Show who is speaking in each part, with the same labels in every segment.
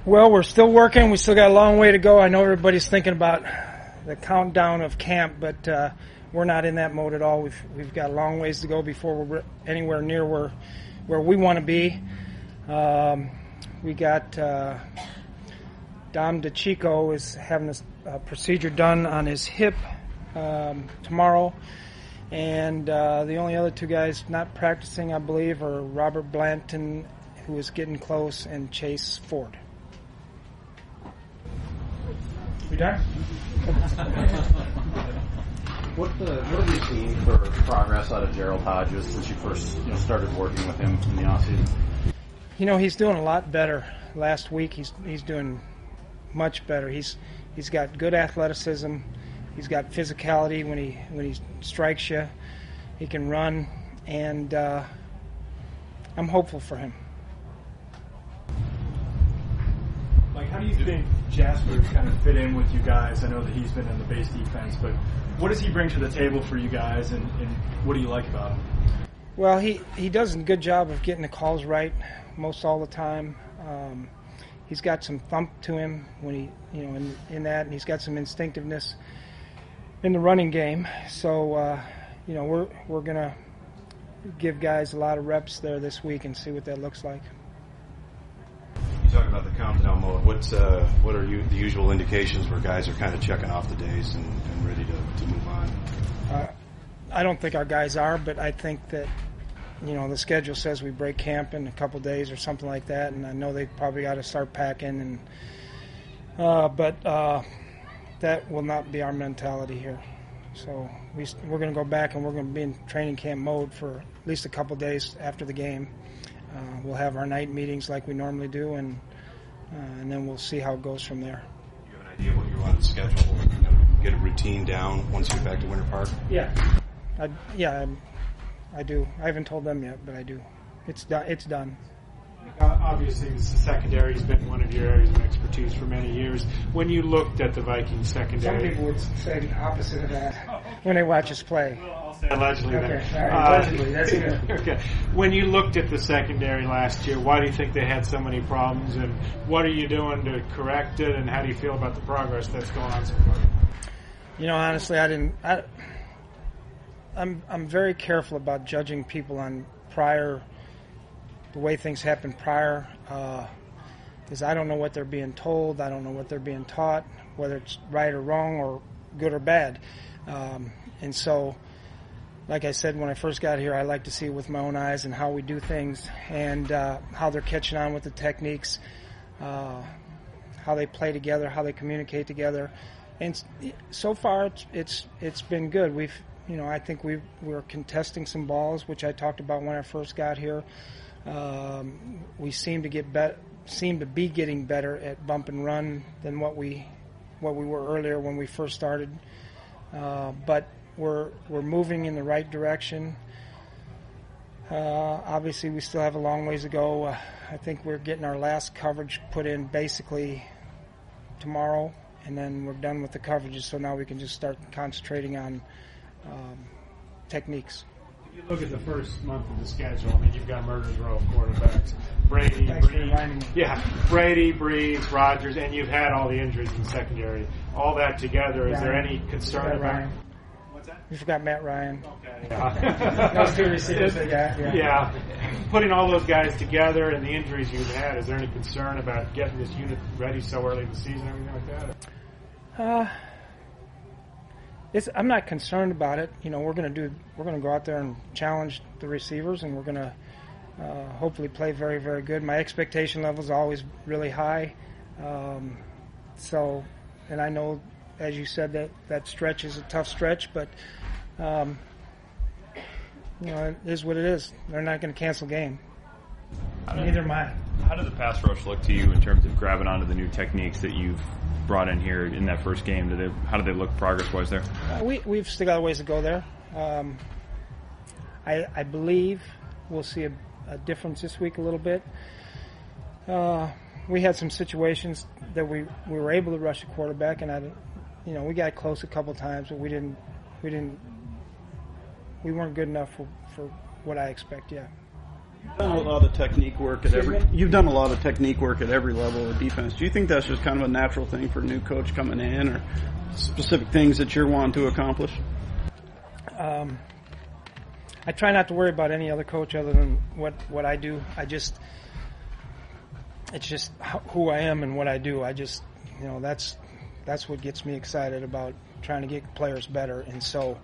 Speaker 1: Well, we're still working. We still got a long way to go. I know everybody's thinking about the countdown of camp, but we're not in that mode at all. We've got a long ways to go before we're anywhere near where we want to be. We got Dom DeChico is having a procedure done on his hip tomorrow. And the only other two guys not practicing, I believe, are Robert Blanton, who is getting close, and Chase Ford. You done?
Speaker 2: What have you seen for progress out of Gerald Hodges since you first started working with him in the offseason?
Speaker 1: He's doing a lot better. Last week he's doing much better. He's got good athleticism. He's got physicality when he strikes you. He can run, and I'm hopeful for him.
Speaker 3: Like, how do you think Jasper kind of fit in with you guys? I know that he's been in the base defense, but what does he bring to the table for you guys, and what do you like about him?
Speaker 1: Well, he does a good job of getting the calls right most all the time. He's got some thump to him when he, in that, and he's got some instinctiveness in the running game. So, we're going to give guys a lot of reps there this week and see what that looks like.
Speaker 4: You talk about the countdown mode. What are the usual indications where guys are kind of checking off the days and ready to move on?
Speaker 1: I don't think our guys are, but I think that, the schedule says we break camp in a couple days or something like that, and I know they probably got to start packing. But that will not be our mentality here. So we're going to go back and we're going to be in training camp mode for at least a couple days after the game. We'll have our night meetings like we normally do, and then we'll see how it goes from there.
Speaker 4: Do you have an idea what you want to schedule? Get a routine down once you get back to Winter Park?
Speaker 1: Yeah. I do. I haven't told them yet, but I do. It's done.
Speaker 3: Obviously, the secondary has been one of your areas of expertise for many years. When you looked at the Vikings secondary...
Speaker 1: Some people would say the opposite of that when they watch us play.
Speaker 3: Well, I'll say allegedly then.
Speaker 1: Okay, all right, allegedly. That's good.
Speaker 3: Okay. When you looked at the secondary last year, why do you think they had so many problems, and what are you doing to correct it, and how do you feel about the progress that's going on so far?
Speaker 1: Honestly, I'm very careful about judging people on the way things happened prior, because I don't know what they're being told. I don't know what they're being taught, whether it's right or wrong or good or bad. And so, like I said, when I first got here, I like to see it with my own eyes and how we do things and how they're catching on with the techniques, how they play together, how they communicate together. And so far, it's been good. I think we're contesting some balls, which I talked about when I first got here. We seem to be getting better at bump and run than what we were earlier when we first started. But we're moving in the right direction. Obviously, we still have a long ways to go. I think we're getting our last coverage put in basically tomorrow, and then we're done with the coverages. So now we can just start concentrating on techniques.
Speaker 3: If you look at the first month of the schedule, you've got a murderer's row of quarterbacks. Brady, Breeze, Rodgers, and you've had all the injuries in secondary. All that together, is there any concern about
Speaker 1: Ryan?
Speaker 3: What's that?
Speaker 1: You forgot Matt Ryan.
Speaker 3: Okay. Yeah.
Speaker 1: Those two receivers they got.
Speaker 3: Yeah. Putting all those guys together and the injuries you've had, is there any concern about getting this unit ready so early in the season, everything like that?
Speaker 1: I'm not concerned about it. We're going to go out there and challenge the receivers, and we're going to hopefully play very, very good. My expectation level is always really high. And I know, as you said, that stretch is a tough stretch, but it is what it is. They're not going to cancel game. Neither am I.
Speaker 5: How did the pass rush look to you in terms of grabbing onto the new techniques that you've brought in here in that first game? How did they look progress-wise there?
Speaker 1: We've still got a ways to go there. I believe we'll see a difference this week a little bit. We had some situations that we were able to rush a quarterback, and we got close a couple times, but we weren't good enough for what I expect yet.
Speaker 6: You've done a lot of technique work at every level of defense. Do you think that's just kind of a natural thing for a new coach coming in, or specific things that you're wanting to accomplish?
Speaker 1: I try not to worry about any other coach other than what I do. It's just who I am and what I do. That's what gets me excited about trying to get players better. And so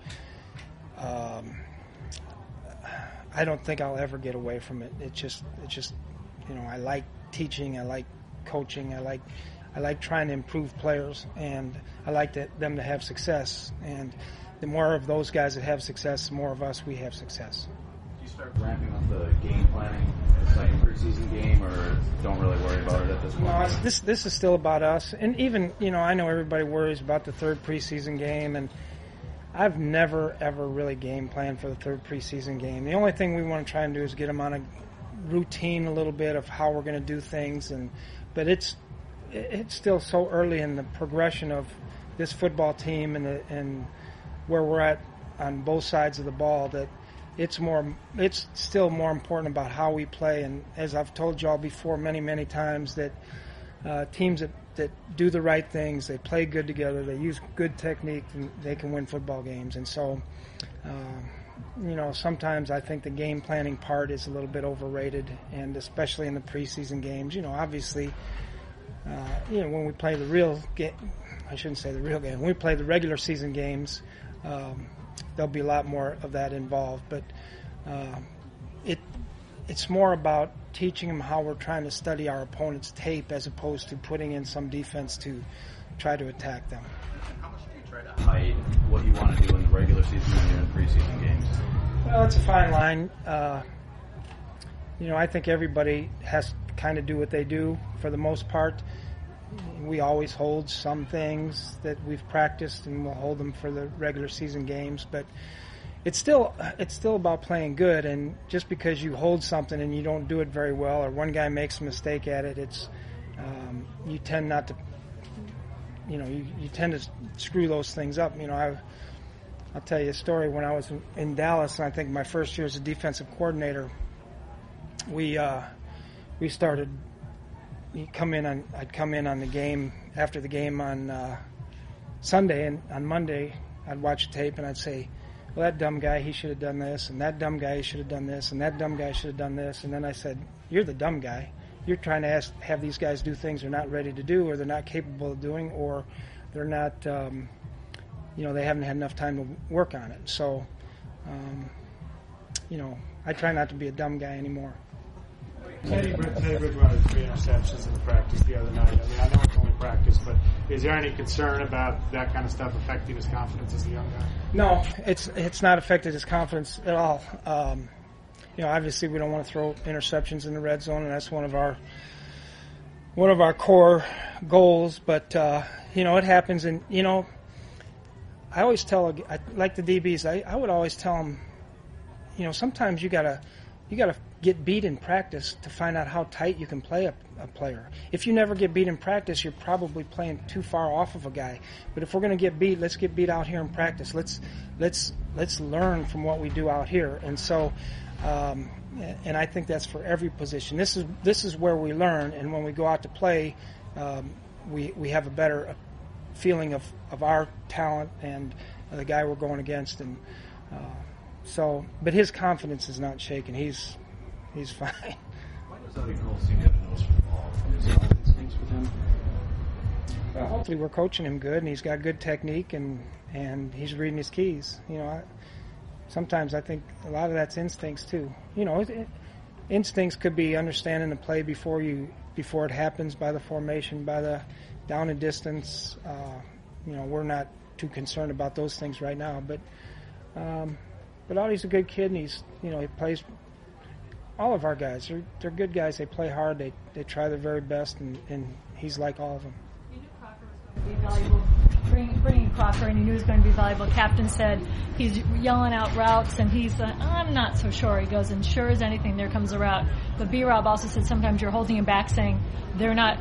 Speaker 1: I don't think I'll ever get away from it. It's just I like teaching, I like coaching, I like trying to improve players, and I like them to have success. And the more of those guys that have success, the more of us we have success.
Speaker 2: Do you start ramping up the game planning in the second preseason game, or don't really worry about it at this point?
Speaker 1: No, this is still about us. And even, I know everybody worries about the third preseason game, and I've never, ever really game planned for the third preseason game. The only thing we want to try and do is get them on a routine a little bit of how we're going to do things. But it's still so early in the progression of this football team and where we're at on both sides of the ball that it's still more important about how we play. And as I've told y'all before many, many times, that teams that do the right things, they play good together, they use good technique, and they can win football games. And so, sometimes I think the game planning part is a little bit overrated, and especially in the preseason games. Obviously, when we play the real game, I shouldn't say the real game, when we play the regular season games, there'll be a lot more of that involved. But it's more about teaching them how we're trying to study our opponent's tape as opposed to putting in some defense to try to attack them.
Speaker 2: How much do you try to hide what you want to do in the regular season and in preseason games?
Speaker 1: Well, it's a fine line. I think everybody has to kind of do what they do for the most part. We always hold some things that we've practiced, and we'll hold them for the regular season games. But it's still about playing good. And just because you hold something and you don't do it very well, or one guy makes a mistake at it, you tend not to. You tend to screw those things up. I'll tell you a story. When I was in Dallas, and I think my first year as a defensive coordinator, we started. I'd come in on the game after the game on Sunday, and on Monday I'd watch tape and I'd say, well, that dumb guy, he should have done this, and that dumb guy, he should have done this, and that dumb guy should have done this. And then I said, you're the dumb guy. You're trying to have these guys do things they're not ready to do, or they're not capable of doing, or they're not, they haven't had enough time to work on it. So, I try not to be a dumb guy anymore.
Speaker 7: Teddy Bridgewater had 3 interceptions in the practice the other night. I know it's only practice, but is there any concern about that kind of stuff affecting his confidence as a young guy?
Speaker 1: No, it's not affected his confidence at all. Obviously we don't want to throw interceptions in the red zone, and that's one of our core goals. But it happens, and I always tell, like the DBs, I would always tell them, sometimes you gotta get beat in practice to find out how tight you can play a player. If you never get beat in practice, you're probably playing too far off of a guy. But if we're going to get beat, let's get beat out here in practice. Let's learn from what we do out here. And so, and I think that's for every position. This is where we learn, and when we go out to play, we have a better feeling of our talent and the guy we're going against. And but his confidence is not shaken. He's fine.
Speaker 4: Why does Eddie Cole seem to have a nose for the ball? Is there instincts with him?
Speaker 1: Well, hopefully we're coaching him good, and he's got good technique, and he's reading his keys. Sometimes I think a lot of that's instincts too. Instincts could be understanding the play before it happens, by the formation, by the down and distance. We're not too concerned about those things right now, but Audie's a good kid, and he plays. All of our guys, they're good guys. They play hard. They try their very best, and he's like all of them.
Speaker 8: You knew Crocker was going to be valuable. Bringing Crocker, and you knew he was going to be valuable. Captain said he's yelling out routes, and he's I'm not so sure. He goes, and sure as anything, there comes a route. But B-Rob also said sometimes you're holding him back, saying they're not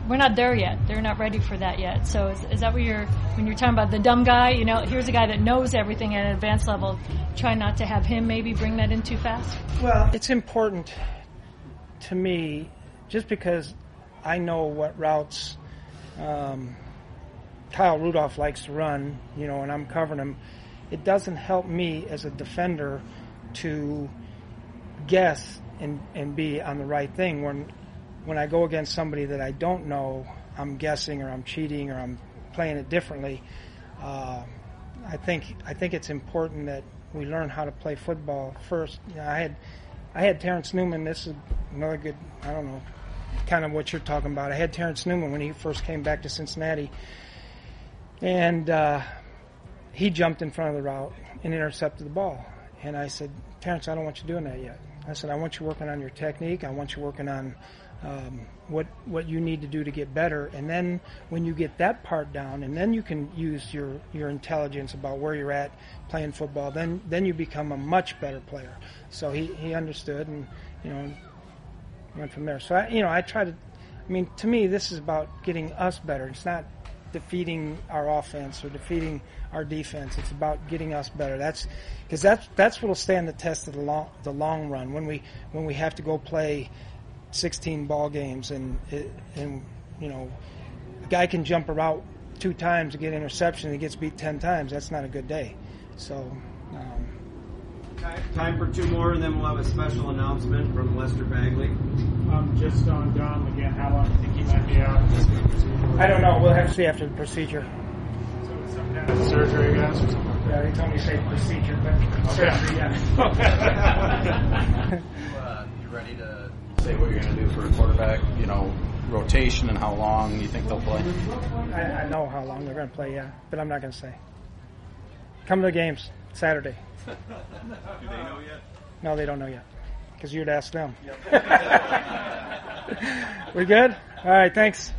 Speaker 8: we're not there yet. They're not ready for that yet. So is that what when you're talking about the dumb guy? Here's a guy that knows everything at an advanced level. Try not to have him maybe bring that in too fast.
Speaker 1: Well, it's important to me just because I know what routes Kyle Rudolph likes to run, and I'm covering him. It doesn't help me as a defender to guess and be on the right thing when I go against somebody that I don't know. I'm guessing or I'm cheating or I'm playing it differently. I think it's important that we learn how to play football first. I had Terrence Newman. This is another good, I don't know, kind of what you're talking about. I had Terrence Newman when he first came back to Cincinnati, and he jumped in front of the route and intercepted the ball. And I said, Terrence, I don't want you doing that yet. I said, I want you working on your technique. I want you working on what you need to do to get better. And then when you get that part down, and then you can use your intelligence about where you're at playing football, then you become a much better player. So he understood and, went from there. So, I try to, to me, this is about getting us better. It's not defeating our offense or defeating our defense. It's about getting us better. That's what will stand the test of the long run when we have to go play 16 ball games and a guy can jump a route 2 times to get an interception and he gets beat 10 times. That's not a good day. So
Speaker 9: time for 2 more, and then we'll have a special announcement from Lester Bagley.
Speaker 7: Just on Don again, how long do you think he might be out?
Speaker 1: I don't know. We'll have to see after the procedure.
Speaker 7: So it's some kind of surgery, I guess, or something like that?
Speaker 1: Yeah, they told me to say procedure, but surgery, yeah.
Speaker 2: You ready to say what you're going to do for a quarterback, rotation and how long you think they'll play?
Speaker 1: I know how long they're going to play, yeah, but I'm not going to say. Come to the games Saturday.
Speaker 4: Do they know yet?
Speaker 1: No, they don't know yet, because you'd ask them. We good? All right, thanks.